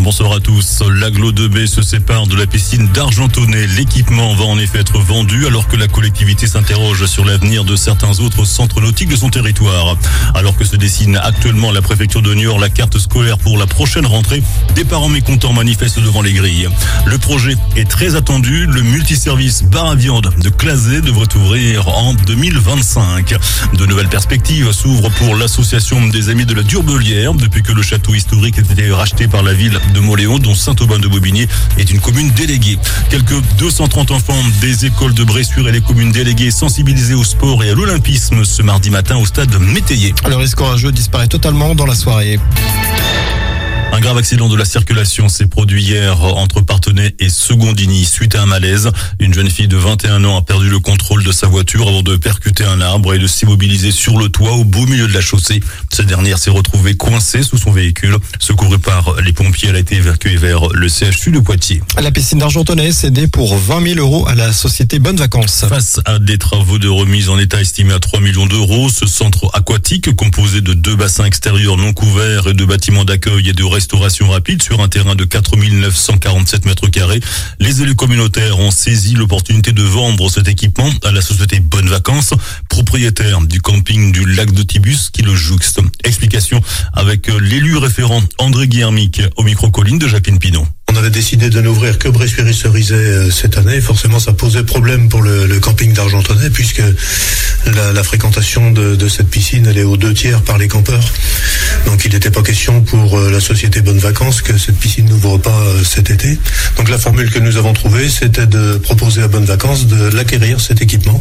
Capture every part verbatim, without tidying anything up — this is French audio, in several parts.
Bonsoir à tous. L'Agglo deux B se sépare de la piscine d'Argentonnet. L'équipement va en effet être vendu alors que la collectivité s'interroge sur l'avenir de certains autres centres nautiques de son territoire. Alors que se dessine actuellement à la préfecture de Niort la carte scolaire pour la prochaine rentrée, des parents mécontents manifestent devant les grilles. Le projet est très attendu. Le multiservice bar à viande de Clazet devrait ouvrir en deux mille vingt-cinq. De nouvelles perspectives s'ouvrent pour l'association des Amis de la Durbelière depuis que le château historique a été racheté par la ville de Mauléon, dont Saint-Aubin-de-Bobigny est une commune déléguée. Quelques deux cent trente enfants des écoles de Bressuire et les communes déléguées sensibilisés au sport et à l'olympisme ce mardi matin au stade Métayer. Le risque orageux disparaît totalement dans la soirée. Un grave accident de la circulation s'est produit hier entre Parthenay et Secondigny suite à un malaise. Une jeune fille de vingt et un ans a perdu le contrôle de sa voiture avant de percuter un arbre et de s'immobiliser sur le toit au beau milieu de la chaussée. Cette dernière s'est retrouvée coincée sous son véhicule. Secourue par les pompiers, elle a été évacuée vers le C H U de Poitiers. La piscine d'Argentonnet est cédée pour vingt mille euros à la société Bonnes Vacances. Face à des travaux de remise en état estimés à trois millions d'euros, ce centre aquatique composé de deux bassins extérieurs non couverts et de bâtiments d'accueil et de restauration rapide sur un terrain de quatre mille neuf cent quarante-sept mètres carrés. Les élus communautaires ont saisi l'opportunité de vendre cet équipement à la société Bonnes Vacances, propriétaire du camping du lac de Tibus qui le jouxte. Explication avec l'élu référent André Guillermic au micro-colline de Jacqueline Pinot. On avait décidé de n'ouvrir que Bressuire et Cerizay cette année. Forcément, ça posait problème pour le, le camping d'Argentonnet puisque la, la fréquentation de, de cette piscine, elle est aux deux tiers par les campeurs. Donc, il n'était pas question pour la société Bonnes Vacances que cette piscine n'ouvre pas cet été. Donc, la formule que nous avons trouvée, c'était de proposer à Bonnes Vacances de l'acquérir, cet équipement.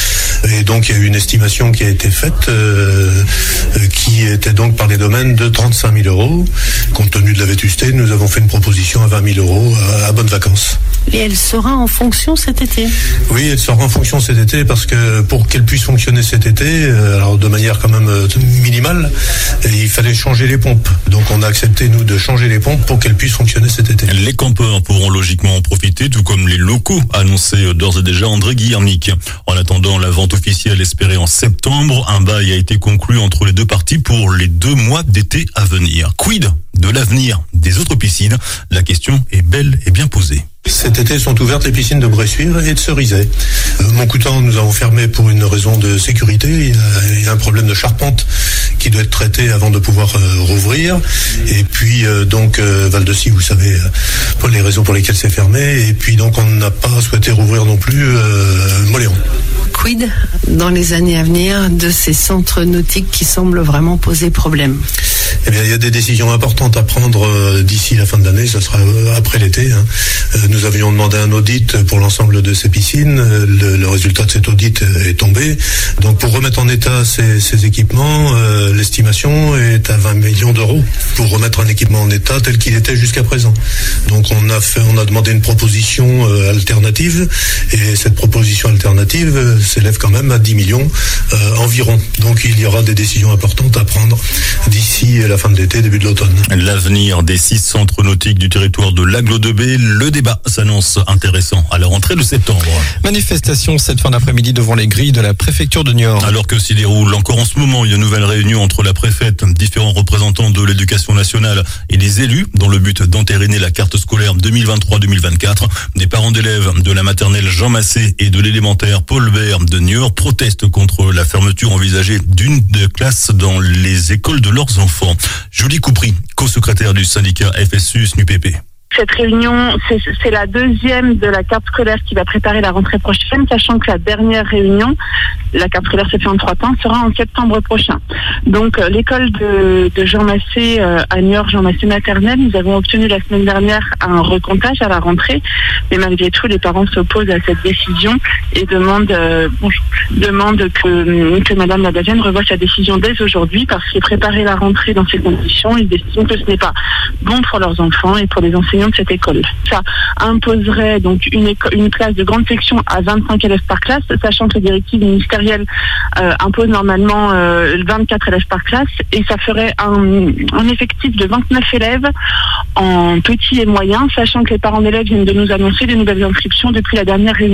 Et donc, il y a eu une estimation qui a été faite, euh, qui était donc par les domaines de trente-cinq mille euros. Compte tenu de la vétusté, nous avons fait une proposition à vingt mille euros à, à Bonnes Vacances. Et elle sera en fonction cet été ? Oui, elle sera en fonction cet été parce que pour qu'elle puisse fonctionner cet été, alors de manière quand même minimale, il fallait changer les pompes. Donc on a accepté, nous, de changer les pompes pour qu'elle puisse fonctionner cet été. Les campeurs pourront logiquement en profiter, tout comme les locaux, annoncé d'ores et déjà André Guillermic. En attendant la vente officielle espérée en septembre, un bail a été conclu entre les deux parties pour les deux mois d'été à venir. Quid de l'avenir des autres piscines ? La question est belle et bien posée. Cet été sont ouvertes les piscines de Bressuire et de Cerizay. Euh, Montcoutan, nous avons fermé pour une raison de sécurité. Il y a, il y a un problème de charpente qui doit être traité avant de pouvoir euh, rouvrir. Et puis euh, donc euh, Val-de-Scie, vous savez euh, pas les raisons pour lesquelles c'est fermé. Et puis donc on n'a pas souhaité rouvrir non plus euh, Mauléon. Quid dans les années à venir de ces centres nautiques qui semblent vraiment poser problème ? Eh bien, il y a des décisions importantes à prendre euh, d'ici la fin de l'année, ça sera euh, après l'été. Hein. Euh, nous avions demandé un audit pour l'ensemble de ces piscines. Euh, le, le résultat de cet audit est tombé. Donc, pour remettre en état ces, ces équipements, euh, l'estimation est à vingt millions d'euros pour remettre un équipement en état tel qu'il était jusqu'à présent. Donc, on a fait, on a demandé une proposition euh, alternative et cette proposition alternative euh, s'élève quand même à dix millions euh, environ. Donc, il y aura des décisions importantes à prendre d'ici la fin de l'été, début de l'automne. L'avenir des six centres nautiques du territoire de l'Agglo deux B, le débat s'annonce intéressant à la rentrée de septembre. Manifestation cette fin d'après-midi devant les grilles de la préfecture de Niort. Alors que s'y déroule encore en ce moment une nouvelle réunion entre la préfète, différents représentants de l'éducation nationale et les élus dans le but d'entériner la carte scolaire deux mille vingt-trois deux mille vingt-quatre, des parents d'élèves de la maternelle Jean Massé et de l'élémentaire Paul Bert de Niort protestent contre la fermeture envisagée d'une des classes dans les écoles de leurs enfants. Julie Coupry, co-secrétaire du syndicat F S U S N U P P. Cette réunion, c'est, c'est la deuxième de la carte scolaire qui va préparer la rentrée prochaine, sachant que la dernière réunion, la carte scolaire s'est fait en trois temps, sera en septembre prochain. Donc euh, l'école de, de Jean Massé euh, à Niort, Jean Massé maternelle, nous avons obtenu la semaine dernière un recomptage à la rentrée, mais malgré tout, les parents s'opposent à cette décision et demandent, euh, bonjour, demandent que, que Madame la Davienne revoie sa décision dès aujourd'hui parce que préparer la rentrée dans ces conditions, ils estiment que ce n'est pas bon pour leurs enfants et pour les enseignants de cette école. Ça imposerait donc une, éco- une classe de grande section à vingt-cinq élèves par classe, sachant que les directives ministérielles euh, imposent normalement euh, vingt-quatre élèves par classe, et ça ferait un, un effectif de vingt-neuf élèves en petit et moyen, sachant que les parents d'élèves viennent de nous annoncer des nouvelles inscriptions depuis la dernière réunion.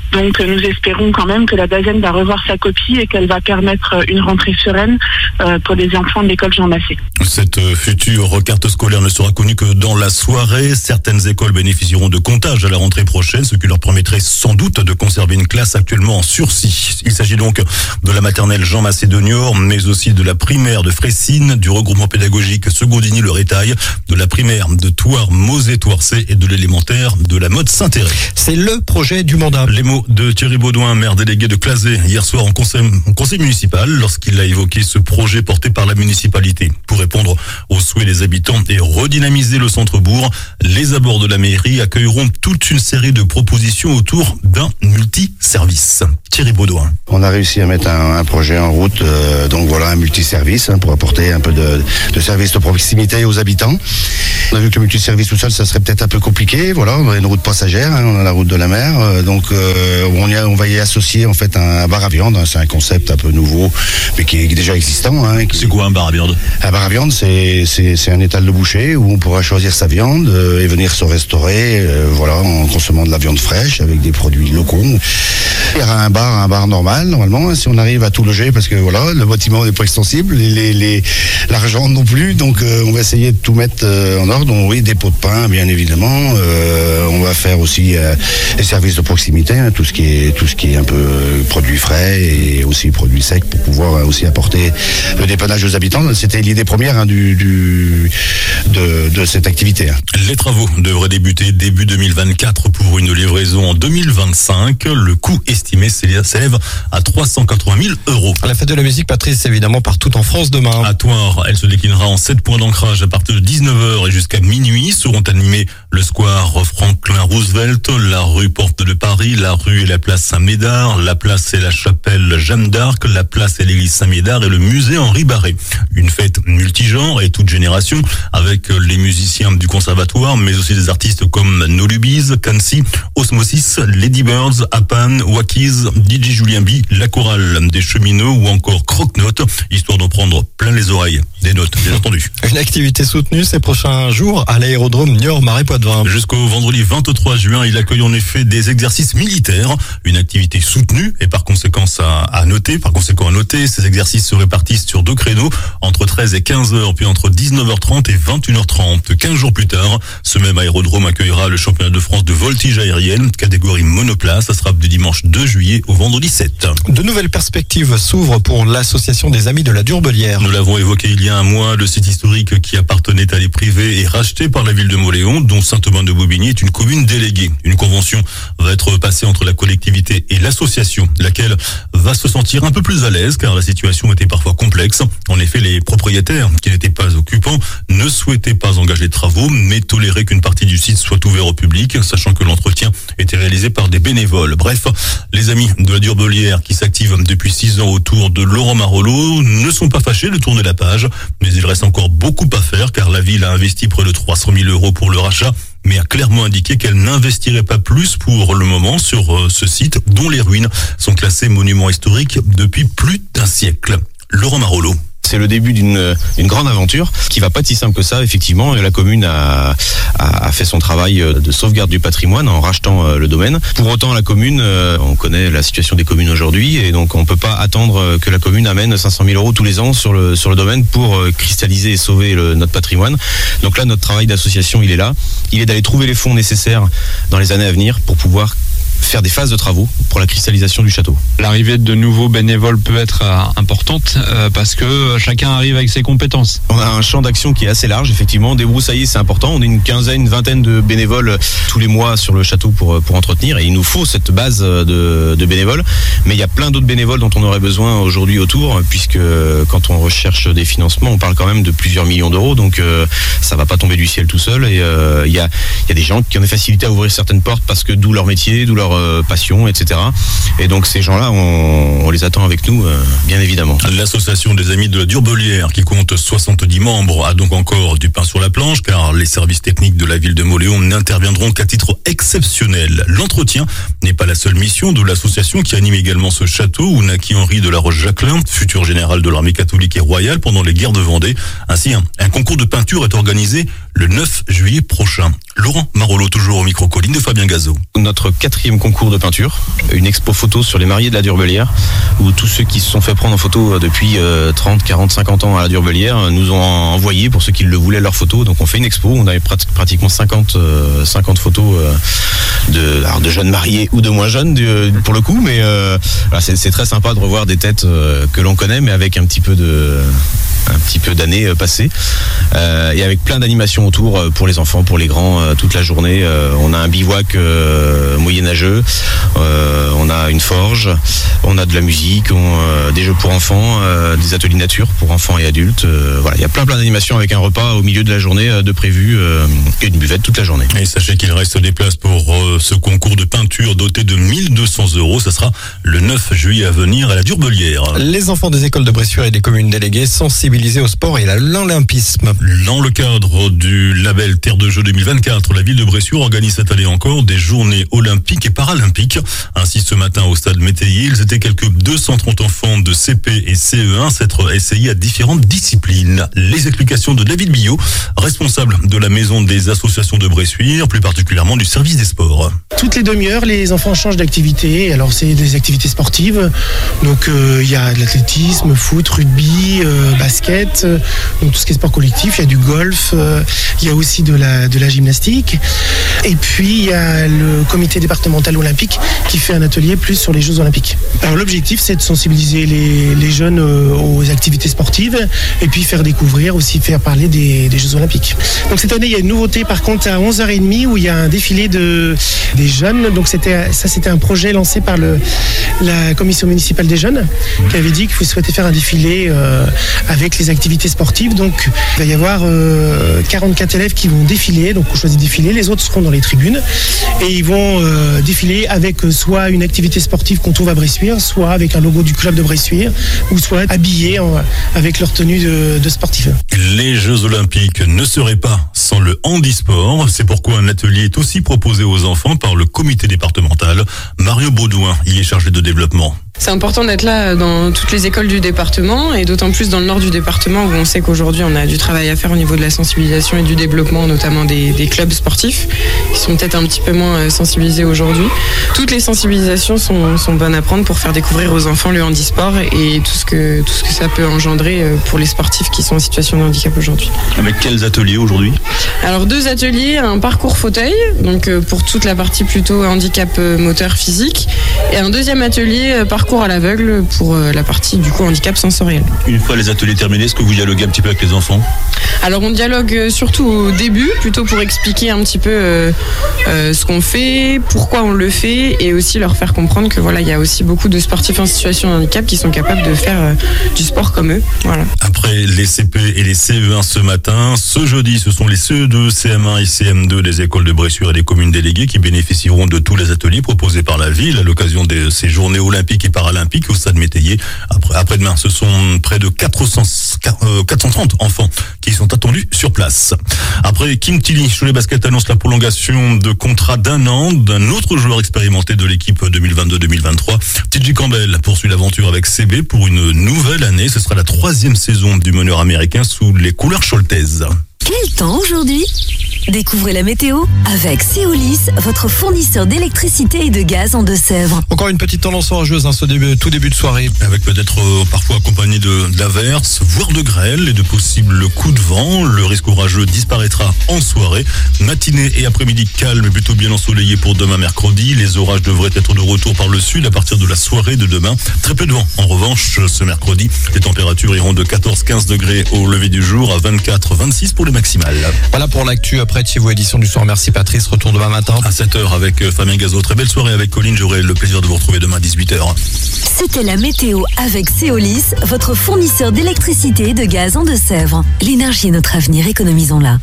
Donc nous espérons quand même que la DAZEN va revoir sa copie et qu'elle va permettre une rentrée sereine pour les enfants de l'école Jean Massé. Cette future carte scolaire ne sera connue que dans la soirée. Certaines écoles bénéficieront de comptage à la rentrée prochaine, ce qui leur permettrait sans doute de conserver une classe actuellement en sursis. Il s'agit donc de la maternelle Jean Massé de Niort, mais aussi de la primaire de Fressines, du regroupement pédagogique Secondigny-le-Rétail, de la primaire de Thouars, Mosée-Thouarsais et de l'élémentaire de la Motte Saint-Thérèse. C'est le projet du mandat. Les mots de Thierry Baudouin, maire délégué de Clasé, hier soir en conseil, en conseil municipal, lorsqu'il a évoqué ce projet porté par la municipalité. Pour répondre aux souhaits des habitants et redynamiser le centre-bourg, les abords de la mairie accueilleront toute une série de propositions autour d'un multiservice. Thierry Baudouin. On a réussi à mettre un, un projet en route, euh, donc voilà, un multiservice hein, pour apporter un peu de, de service de proximité aux habitants. On a vu que le multiservice tout seul, ça serait peut-être un peu compliqué. Voilà, on a une route passagère, hein, on a la route de la mer, euh, donc euh, on, y a, on va y associer en fait un, un bar à viande. Hein, c'est un concept un peu nouveau, mais qui est déjà existant. Hein, qui... C'est quoi un bar à viande? Un bar à viande, c'est, c'est, c'est un étal de boucher où on pourra choisir sa viande euh, et venir se restaurer, euh, voilà, en consommant de la viande fraîche avec des produits locaux. Il y aura un bar, un bar normal normalement, si on arrive à tout loger, parce que voilà, le bâtiment n'est pas extensible, les, les, l'argent non plus, donc euh, on va essayer de tout mettre euh, en ordre. Donc, oui, des pots de pain, bien évidemment. Euh, on va faire aussi euh, les services de proximité, hein, tout ce qui est tout ce qui est un peu euh, produits frais et aussi produits secs pour pouvoir euh, aussi apporter le dépannage aux habitants. C'était l'idée première hein, du, du de, de cette activité. Hein. Les travaux devraient débuter début deux mille vingt-quatre pour une livraison en deux mille vingt-cinq. Le coût estimé s'élève à trois cent quatre-vingt mille euros. La fête de la musique, Patrice, évidemment partout en France demain. À Thouars, elle se déclinera en sept points d'ancrage à partir de dix-neuf heures et jusqu'à minuit. Seront animés le square Franklin Roosevelt, la rue Porte de Paris, la rue et la place Saint-Médard, la place et la chapelle Jeanne d'Arc, la place et l'église Saint-Médard et le musée Henri Barré. Une fête multigenre et toute génération avec les musiciens du conservatoire, mais aussi des artistes comme No Lubies, Kansi, Osmosis, Lady Birds, Apan, Wakiz, D J Julien B, la chorale des cheminots ou encore Croque-Note, histoire d'en prendre plein les oreilles. Des notes, bien entendu. Une activité soutenue ces prochains jours à l'aérodrome Niort-Marais-Poitevin. Jusqu'au vendredi vingt-trois juin, il accueille en effet des exercices militaires, une activité soutenue et par conséquent à, à noter. Par conséquent à noter, ces exercices se répartissent sur deux créneaux, entre treize et quinze heures, puis entre dix-neuf heures trente et vingt et une heures trente. quinze jours plus tard, ce même aérodrome accueillera le championnat de France de voltige aérienne, catégorie monoplace. Ça sera du dimanche deux juillet au vendredi sept. De nouvelles perspectives s'ouvrent pour l'association des Amis de la Durbelière. Nous l'avons évoqué il y a un mois, le site historique qui appartenait à des privés est racheté par la ville de Mauléon, dont Saint-Aubin-de-Bobigny est une commune déléguée. Une convention va être passée entre la collectivité et l'association, laquelle va se sentir un peu plus à l'aise car la situation était parfois complexe. En effet, les propriétaires, qui n'étaient pas occupants, ne souhaitaient pas engager de travaux, mais toléraient qu'une partie du site soit ouvert au public, sachant que l'entretien était réalisé par des bénévoles. Bref, les Amis de la Durbelière qui s'activent depuis six ans autour de Laurent Marollo ne sont pas fâchés de tourner la page, mais il reste encore beaucoup à faire car la ville a investi près de trois cent mille euros pour le rachat, mais a clairement indiqué qu'elle n'investirait pas plus pour le moment sur euh, ce site dont les ruines sont classées monuments historiques depuis plus d'un siècle. Laurent Marollo. C'est le début d'une une grande aventure qui va pas être si simple que ça, effectivement. La commune a, a, a fait son travail de sauvegarde du patrimoine en rachetant le domaine. Pour autant, la commune, on connaît la situation des communes aujourd'hui et donc on peut pas attendre que la commune amène cinq cent mille euros tous les ans sur le, sur le domaine pour cristalliser et sauver le, notre patrimoine. Donc là, notre travail d'association, il est là. Il est d'aller trouver les fonds nécessaires dans les années à venir pour pouvoir faire des phases de travaux pour la cristallisation du château. L'arrivée de nouveaux bénévoles peut être euh, importante euh, parce que euh, chacun arrive avec ses compétences. On a un champ d'action qui est assez large, effectivement. Débroussailler, c'est important. On est une quinzaine, une vingtaine de bénévoles tous les mois sur le château pour, pour entretenir et il nous faut cette base de, de bénévoles. Mais il y a plein d'autres bénévoles dont on aurait besoin aujourd'hui autour puisque quand on recherche des financements, on parle quand même de plusieurs millions d'euros donc euh, ça va pas tomber du ciel tout seul et euh, il y a, il y a des gens qui ont des facilités à ouvrir certaines portes parce que d'où leur métier, d'où leur passion, et cetera. Et donc ces gens-là, on, on les attend avec nous, euh, bien évidemment. L'association des Amis de la Durbelière, qui compte soixante-dix membres, a donc encore du pain sur la planche, car les services techniques de la ville de Mauléon n'interviendront qu'à titre exceptionnel. L'entretien n'est pas la seule mission de l'association qui anime également ce château où naquit Henri de la Roche-Jacquelin, futur général de l'armée catholique et royale pendant les guerres de Vendée. Ainsi, un, un concours de peinture est organisé le neuf juillet prochain. Laurent Marolo, toujours au micro Colline de Fabien Gazot. Notre quatrième concours de peinture, une expo photo sur les mariés de la Durbelière, où tous ceux qui se sont fait prendre en photo depuis trente, quarante, cinquante ans à la Durbelière nous ont envoyé, pour ceux qui le voulaient, leurs photos. Donc on fait une expo, on avait pratiquement cinquante, cinquante photos de, alors de jeunes mariés ou de moins jeunes pour le coup, mais euh, voilà, c'est, c'est très sympa de revoir des têtes que l'on connaît, mais avec un petit peu de... un petit peu d'années passées euh, et avec plein d'animations autour pour les enfants, pour les grands, euh, toute la journée. Euh, on a un bivouac euh, moyenâgeux, euh, on a une forge, on a de la musique, on, euh, des jeux pour enfants, euh, des ateliers nature pour enfants et adultes. Euh, voilà, il y a plein plein d'animations avec un repas au milieu de la journée euh, de prévu euh, et une buvette toute la journée. Et sachez qu'il reste des places pour euh, ce concours de peinture doté de mille deux cents euros. Ça sera le neuf juillet à venir à la Durbelière. Les enfants des écoles de Bressuire et des communes déléguées sensibilisés au sport et à l'olympisme. Dans le cadre du label Terre de Jeux deux mille vingt-quatre, la ville de Bressuire organise cette année encore des journées olympiques et paralympiques. Ainsi, ce matin au stade Métayer, ils étaient quelques deux cent trente enfants de C P et C E un s'être essayés à différentes disciplines. Les explications de David Billot, responsable de la maison des associations de Bressuire, plus particulièrement du service des sports. Toutes les demi-heures, les enfants changent d'activité. Alors, c'est des activités sportives. Donc, il euh, y a de l'athlétisme, foot, rugby, euh, basket, euh, donc tout ce qui est sport collectif. Il y a du golf, il euh, y a aussi de la, de la gymnastique. Et puis, il y a le comité départemental olympique qui fait un atelier plus sur les Jeux olympiques. Alors, l'objectif, c'est de sensibiliser les, les jeunes euh, aux activités sportives et puis faire découvrir, aussi faire parler des, des Jeux olympiques. Donc, cette année, il y a une nouveauté, par contre, à onze heures trente où il y a un défilé de, des jeunes. Donc, c'était, ça, c'était un projet lancé par le, la commission municipale des jeunes qui avait dit qu'il vous souhaitait faire un défilé euh, avec les activités sportives. Donc, il va y avoir euh, quarante-quatre élèves qui vont défiler. Donc, on choisit de défiler. Les autres seront dans les tribunes. Et ils vont euh, défiler avec euh, soit une activité sportive qu'on trouve à Bressuire, soit avec un logo du club de Bressuire, ou soit habillés en, avec leur tenue de, de sportif. Les Jeux Olympiques ne seraient pas sans le handisport. C'est pourquoi un atelier est aussi proposé aux enfants par le comité départemental. Mario Baudouin y est chargé de développement. C'est important d'être là dans toutes les écoles du département et d'autant plus dans le nord du département où on sait qu'aujourd'hui on a du travail à faire au niveau de la sensibilisation et du développement, notamment des, des clubs sportifs qui sont peut-être un petit peu moins sensibilisés aujourd'hui. Toutes les sensibilisations sont, sont bonnes à prendre pour faire découvrir aux enfants le handisport et tout ce que, tout ce que ça peut engendrer pour les sportifs qui sont en situation de handicap aujourd'hui. Avec quels ateliers aujourd'hui ? Alors deux ateliers, un parcours fauteuil, donc pour toute la partie plutôt handicap moteur physique, et un deuxième atelier parcours à l'aveugle pour la partie du coup handicap sensoriel. Une fois les ateliers terminés, est-ce que vous dialoguez un petit peu avec les enfants ? Alors on dialogue surtout au début, plutôt pour expliquer un petit peu euh, euh, ce qu'on fait, pourquoi on le fait, et aussi leur faire comprendre que voilà, il y a aussi beaucoup de sportifs en situation de handicap qui sont capables de faire euh, du sport comme eux. Voilà. Après les C P et les C E un ce matin, ce jeudi, ce sont les C E deux, C M un et C M deux des écoles de Bressuire et des communes déléguées qui bénéficieront de tous les ateliers proposés par la ville à l'occasion de ces journées olympiques et paralympiques au stade Métayer. Après, après-demain, ce sont près de quatre cents, quatre cent trente enfants qui sont attendus sur place. Après Kim Tilly, Cholet Basket annonce la prolongation de contrat d'un an d'un autre joueur expérimenté de l'équipe deux mille vingt-deux deux mille vingt-trois. T J Campbell poursuit l'aventure avec C B pour une nouvelle année. Ce sera la troisième saison du meneur américain sous les couleurs choltaises. Quel temps aujourd'hui ? Découvrez la météo avec Céolis, votre fournisseur d'électricité et de gaz en Deux-Sèvres. Encore une petite tendance orageuse, hein, ce début, tout début de soirée. Avec peut-être euh, parfois accompagné de, d'averses, voire de grêle et de possibles coups de vent. Le risque orageux disparaîtra en soirée. Matinée et après-midi calme et plutôt bien ensoleillé pour demain mercredi. Les orages devraient être de retour par le sud à partir de la soirée de demain. Très peu de vent. En revanche, ce mercredi, les températures iront de quatorze à quinze degrés au lever du jour à vingt-quatre à vingt-six pour les maximales. Voilà pour l'actu. Après Thibaut, édition du soir. Merci Patrice. Retour demain matin à sept heures avec Fabien Gazot. Très belle soirée avec Colline. J'aurai le plaisir de vous retrouver demain à dix-huit heures. C'était la météo avec Céolis, votre fournisseur d'électricité et de gaz en Deux-Sèvres. L'énergie est notre avenir, économisons-la.